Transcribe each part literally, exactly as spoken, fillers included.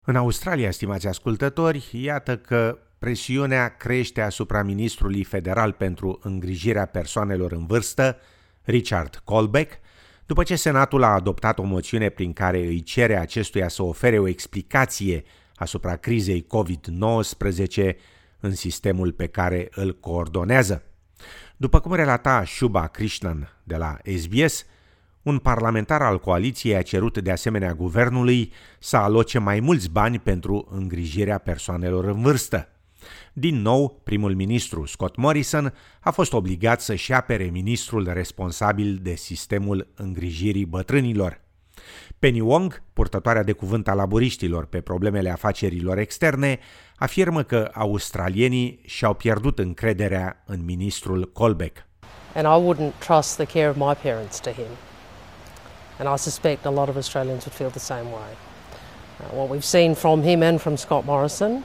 În Australia, stimați ascultători, iată că presiunea crește asupra ministrului federal pentru îngrijirea persoanelor în vârstă, Richard Colbeck, după ce Senatul a adoptat o moțiune prin care îi cere acestuia să ofere o explicație asupra crizei covid nouăsprezece în sistemul pe care îl coordonează. După cum relata Shubha Krishnan de la S B S, un parlamentar al coaliției a cerut de asemenea guvernului să aloce mai mulți bani pentru îngrijirea persoanelor în vârstă. Din nou, primul ministru Scott Morrison a fost obligat să-și apere ministrul responsabil de sistemul îngrijirii bătrânilor. Penny Wong, purtătoarea de cuvânt a laburiștilor pe problemele afacerilor externe, afirmă că australienii și-au pierdut încrederea în ministrul Colbeck. And I wouldn't trust the care of my parents to him. And I suspect a lot of Australians would feel the same way. Uh, what we've seen from him and from Scott Morrison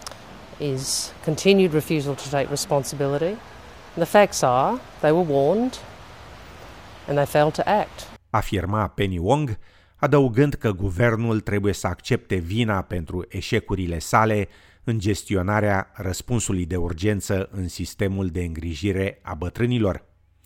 is continued refusal to take responsibility. And the facts are they were warned and they failed to act. Afirma Penny Wong, adăugând că guvernul trebuie să accepte vina pentru eșecurile sale în gestionarea răspunsului de urgență în sistemul de îngrijire a bătrânilor.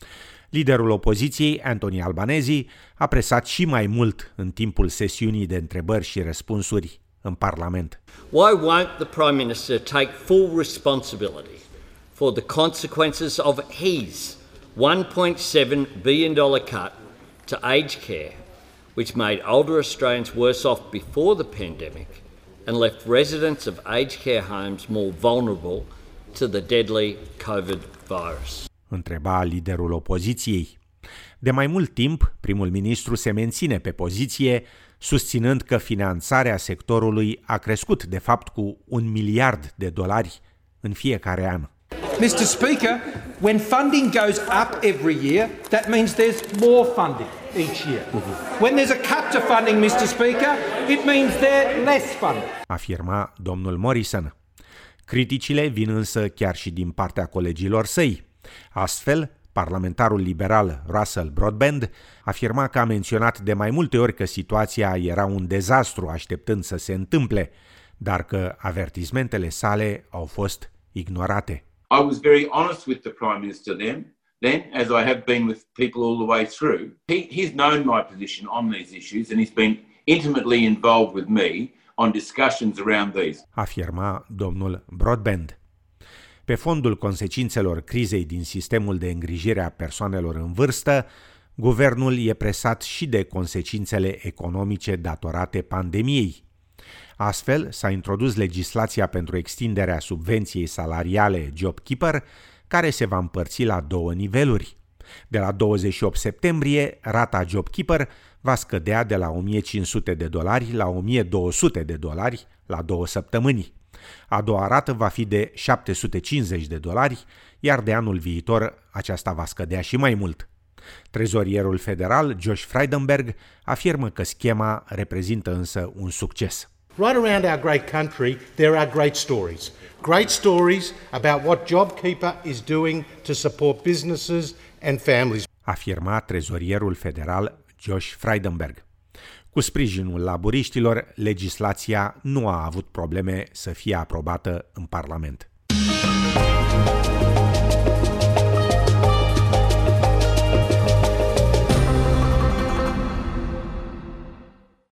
Liderul opoziției, Anthony Albanese, a presat și mai mult în timpul sesiunii de întrebări și răspunsuri în Parlament. Why won't the Prime Minister take full responsibility for the consequences of his one point seven billion dollars cut to aged care, which made older Australians worse off before the pandemic and left residents of aged care homes more vulnerable to the deadly COVID virus? Întreba liderul opoziției. De mai mult timp, primul ministru se menține pe poziție, susținând că finanțarea sectorului a crescut, de fapt, cu un miliard de dolari în fiecare an. mister Speaker, when funding goes up every year, that means there's more funding each year. When there's a cut to funding, mister Speaker, it means there's less funding. Afirma domnul Morrison. Criticile vin însă chiar și din partea colegilor săi. Astfel, parlamentarul liberal Russell Broadbent afirma că a menționat de mai multe ori că situația era un dezastru așteptând să se întâmple, dar că avertismentele sale au fost ignorate. I was very honest with the Prime Minister then, then as I have been with people all the way through. He, he's known my position on these issues and he's been intimately involved with me on discussions around these. Afirma domnul Broadbent. Pe fondul consecințelor crizei din sistemul de îngrijire a persoanelor în vârstă, guvernul e presat și de consecințele economice datorate pandemiei. Astfel, s-a introdus legislația pentru extinderea subvenției salariale JobKeeper, care se va împărți la două niveluri. De la douăzeci și opt septembrie, rata JobKeeper va scădea de la o mie cinci sute de dolari la o mie două sute de dolari la două săptămâni. A doua rată va fi de șapte sute cincizeci de dolari, iar de anul viitor aceasta va scădea și mai mult. Trezorierul federal, Josh Frydenberg, afirmă că schema reprezintă însă un succes. Right around our great country, there are great stories. Great stories about what JobKeeper is doing to support businesses and families. Afirma trezorierul federal Josh Frydenberg. Cu sprijinul laburiștilor, legislația nu a avut probleme să fie aprobată în Parlament.